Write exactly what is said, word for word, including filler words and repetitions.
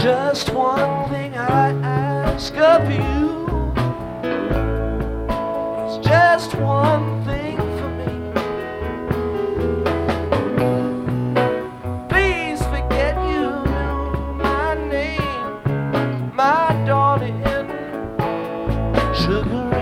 Just one thing I ask of you. It's just one thing for me. Please forget you knew my name, my darling, sugar.